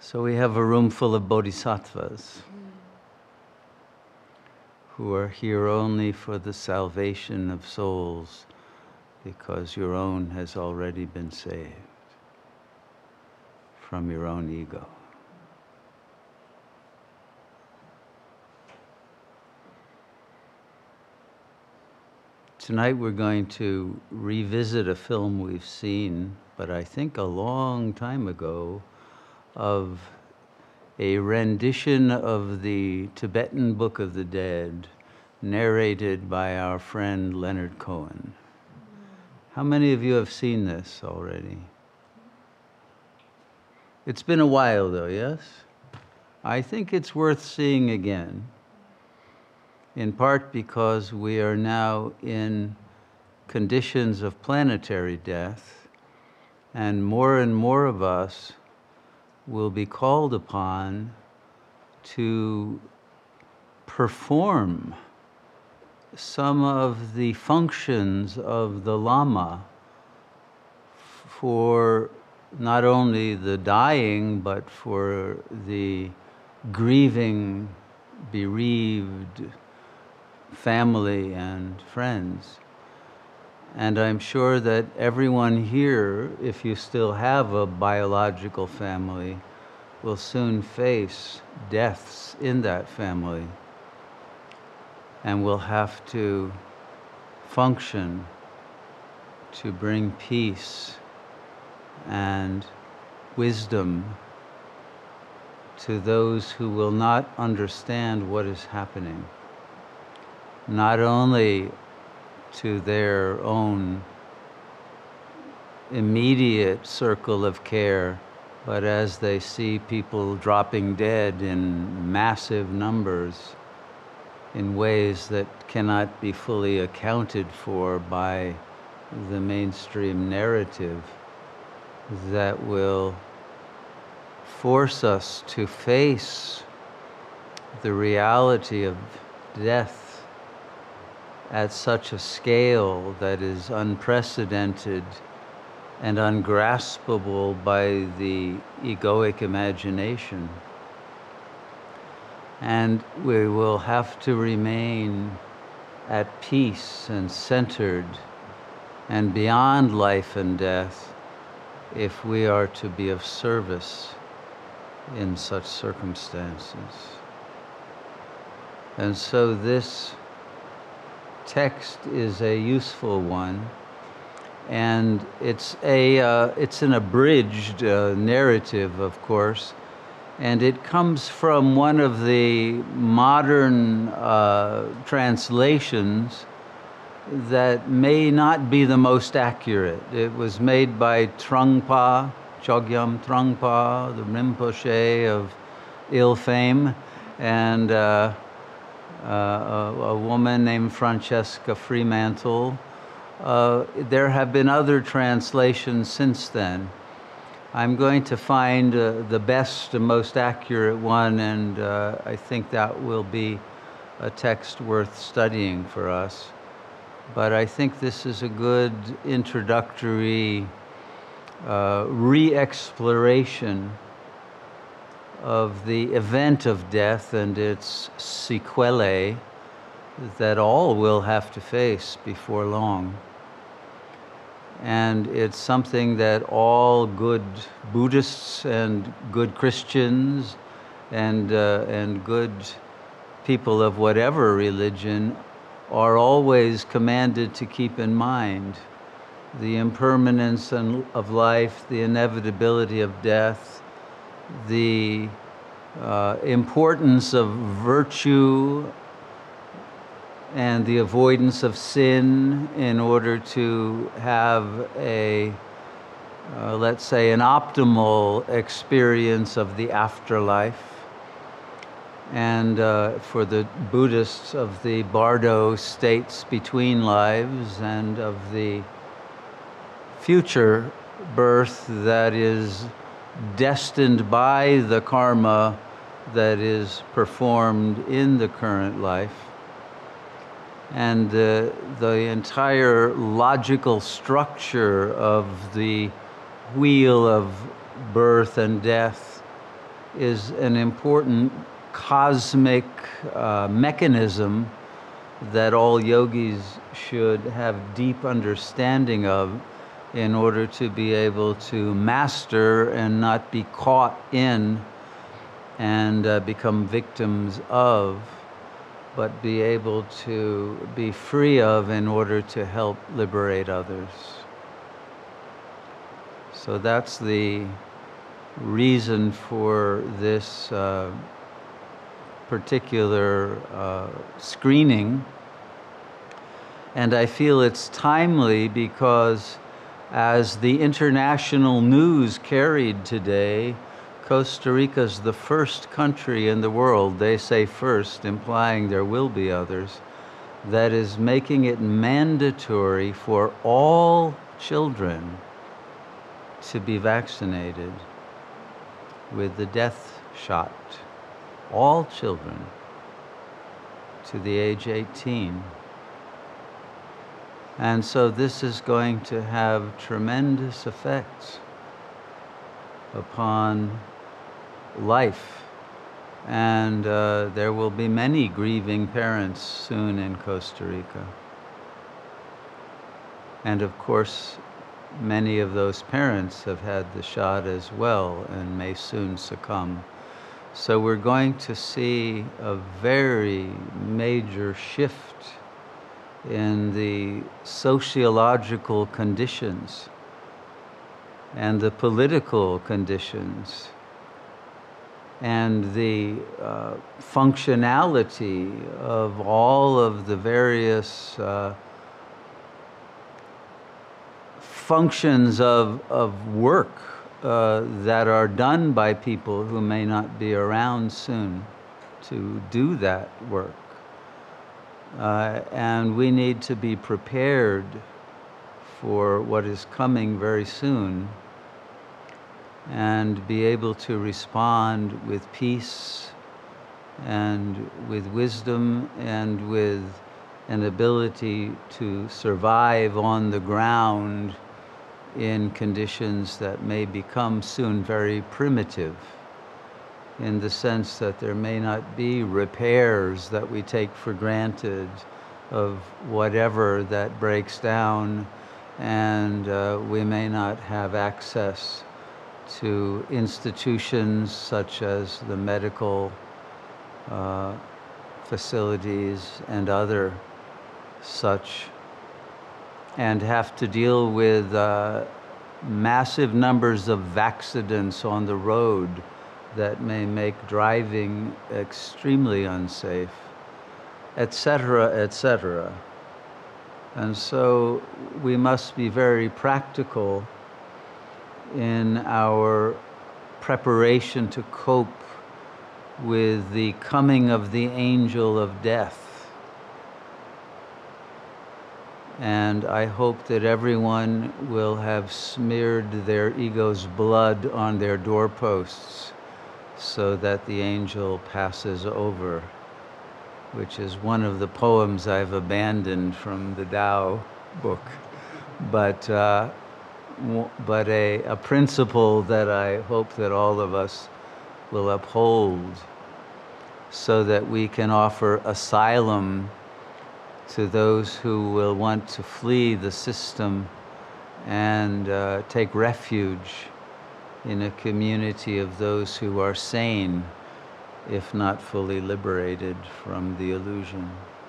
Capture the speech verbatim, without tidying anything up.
So we have a room full of bodhisattvas who are here only for the salvation of souls because your own has already been saved from your own ego. Tonight we're going to revisit a film we've seen, but I think a long time ago, of a rendition of the Tibetan Book of the Dead, narrated by our friend Leonard Cohen. How many of you have seen this already? It's been a while though, yes? I think it's worth seeing again, in part because we are now in conditions of planetary death, and more and more of us will be called upon to perform some of the functions of the Lama for not only the dying, but for the grieving, bereaved family and friends. And I'm sure that everyone here, if you still have a biological family, will soon face deaths in that family and will have to function to bring peace and wisdom to those who will not understand what is happening, not only to their own immediate circle of care, but as they see people dropping dead in massive numbers in ways that cannot be fully accounted for by the mainstream narrative, that will force us to face the reality of death at such a scale that is unprecedented and ungraspable by the egoic imagination. And we will have to remain at peace and centered and beyond life and death if we are to be of service in such circumstances. And so this text is a useful one, and it's a uh, it's an abridged uh, narrative, of course, and it comes from one of the modern uh, translations that may not be the most accurate. It was made by Trungpa, Chogyam Trungpa, the Rinpoche of ill fame, and uh, Uh, a, a woman named Francesca Fremantle. Uh, there have been other translations since then. I'm going to find uh, the best and most accurate one, and uh, I think that will be a text worth studying for us. But I think this is a good introductory uh, re-exploration of the event of death and its sequelae that all will have to face before long. And it's something that all good Buddhists and good Christians and, uh, and good people of whatever religion are always commanded to keep in mind: the impermanence of life, the inevitability of death, the uh, importance of virtue and the avoidance of sin in order to have a, uh, let's say, an optimal experience of the afterlife. And uh, for the Buddhists, of the Bardo states between lives, and of the future birth that is destined by the karma that is performed in the current life. And uh, the entire logical structure of the wheel of birth and death is an important cosmic uh, mechanism that all yogis should have deep understanding of in order to be able to master and not be caught in and uh, become victims of, but be able to be free of in order to help liberate others. So that's the reason for this uh, particular uh, screening. And I feel it's timely because as the international news carried today, Costa Rica is the first country in the world, they say first, implying there will be others, that is making it mandatory for all children to be vaccinated with the death shot. All children to the age eighteen. And so this is going to have tremendous effects upon life. And uh, there will be many grieving parents soon in Costa Rica. And of course, many of those parents have had the shot as well and may soon succumb. So we're going to see a very major shift in the sociological conditions and the political conditions and the uh, functionality of all of the various uh, functions of, of work uh, that are done by people who may not be around soon to do that work. Uh, and we need to be prepared for what is coming very soon and be able to respond with peace and with wisdom and with an ability to survive on the ground in conditions that may become soon very primitive, in the sense that there may not be repairs that we take for granted of whatever that breaks down, and uh, we may not have access to institutions such as the medical uh, facilities and other such, and have to deal with uh, massive numbers of accidents on the road that may make driving extremely unsafe, et cetera, et cetera. And so we must be very practical in our preparation to cope with the coming of the angel of death. And I hope that everyone will have smeared their ego's blood on their doorposts so that the angel passes over, which is one of the poems I've abandoned from the Tao book, but, uh, but a, a principle that I hope that all of us will uphold so that we can offer asylum to those who will want to flee the system and uh, take refuge in a community of those who are sane, if not fully liberated from the illusion.